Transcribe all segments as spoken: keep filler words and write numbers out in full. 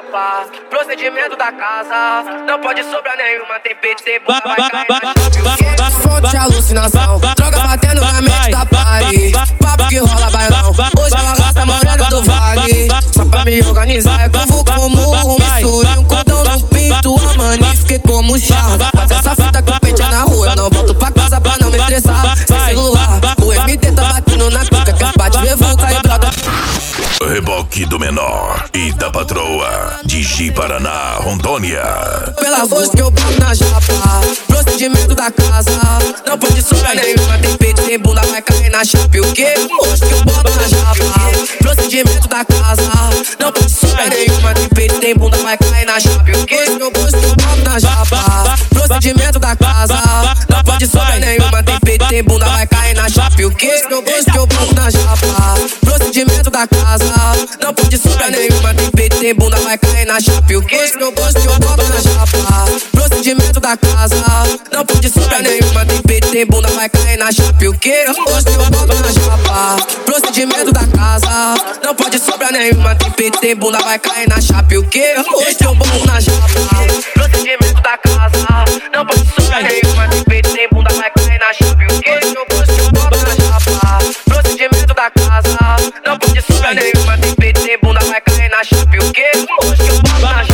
chapa. Procedimento da casa, não pode sobrar nenhuma. Tem peito, tem bunda, vai cair na chapa. Fonte alucinação, droga batendo na mente da party. Papo que rola bailão, hoje ela gasta morena do vale. Só pra me organizar é como como misture um cordão no pinto, a mani fiquei como charla. Faz essa fita com pente na rua, eu não volto pra casa pra não me estressar. Sem celular, o M T tá batendo na cuca, que bate revolta e brota. Reboque do menor e da patroa de Ji Paraná, Rondônia. Pela voz que eu boto na japa, procedimento da casa, não pode sobrar nenhuma. Tem peito, tem bunda, vai cair na chapa. E o que? Hoje que eu boto na japa, procedimento da casa, não pode sobrar nenhuma. Tem peito, tem bunda, vai cair na chapa. E o que? Hoje que eu boto na japa, procedimento da casa, não pode sobrar nenhuma. Tem peito, tem bunda, vai cair na chapa. E o que? Hoje que eu boto na japa, procedimento da casa, não pode sobrar nenhuma. Tem peito, tem bunda, vai cair na chapa. E o que? Hoje que eu gosto que eu boto na japa, procedimento da casa, não pode sobrar nenhuma. Tem peito, tem bunda, vai cair na chapa. E o que? Hoje que eu boto na japa, procedimento da casa, não pode sobrar nenhuma. Tem peito, tem bunda, vai cair na chapa. E o que? Hoje que eu boto na japa, procedimento da casa, não pode sobrar nenhuma. Tem peito, tem bunda, vai cair na chapa. E o que? Hoje eu gosto que eu boto na japa, procedimento da casa, não pode sobrar nenhuma. Tem peito, tem bunda, vai cair na chapa. E o que? Hoje que eu boto na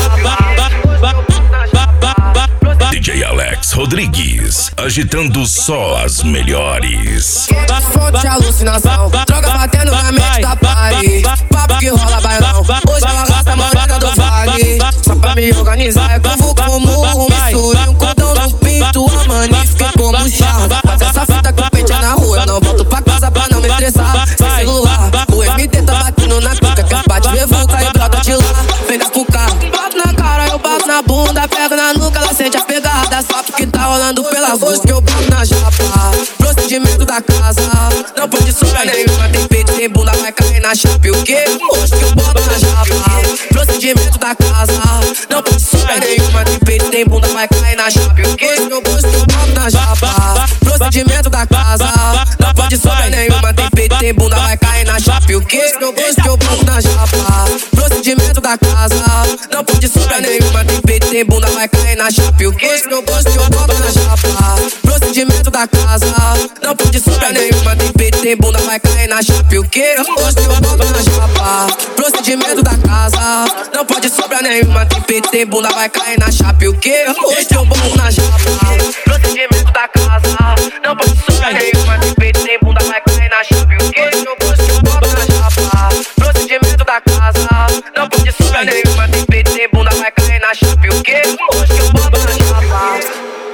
japa, D J Alex Rodrigues, agitando só as melhores. Fonte alucinação, droga batendo na mente da party. Papo que rola bailão, hoje ela gasta morena do vale. Só pra me organizar é como como misture um cordão no pinto, a mani fiquei como charla. Faz essa fita com pente na rua, eu não volto pra casa pra não me estressar. Sem celular, o M T tá batendo na cuca, que bate revolta e brota de lá. Vem da cuca, bato na cara, eu bato na bunda, pego na nuca, ela sente a pegada. Sabe que tá rolando pela voz que eu boto na japa, procedimento da casa, não pode sobrar nenhuma. Tem peito, tem bunda, vai cair na chapa. E o que? Hoje que eu boto na japa, procedimento da casa, não pode sobrar nenhuma. Tem peito, tem bunda, vai cair na chapa. E o que? Hoje que eu gosto que eu boto na japa, procedimento da casa, não pode sobrar nenhuma. Tem peito, tem bunda, vai cair na chapa. E o que? Hoje que eu gosto que eu boto na japa, procedimento da casa, não pode sobrar nenhuma. Tem peito, tem bunda, vai cair na chapa. E o que? Hoje que eu gosto que eu boto na japa, procedimento da casa, não pode sobrar nenhuma. Tem peito, tem bunda, vai cair na chapa. E o que? Hoje que eu boto na japa, procedimento da casa, não pode sobrar nenhuma. Tem peito, tem bunda, vai cair na chapa. E o que? Hoje que eu boto na japa, procedimento da casa, não pode sobrar nenhuma. Tem peito, tem bunda, vai cair na chapa. E o que? Hoje eu gosto que eu boto na japa, procedimento da casa, não pode sobrar nenhuma.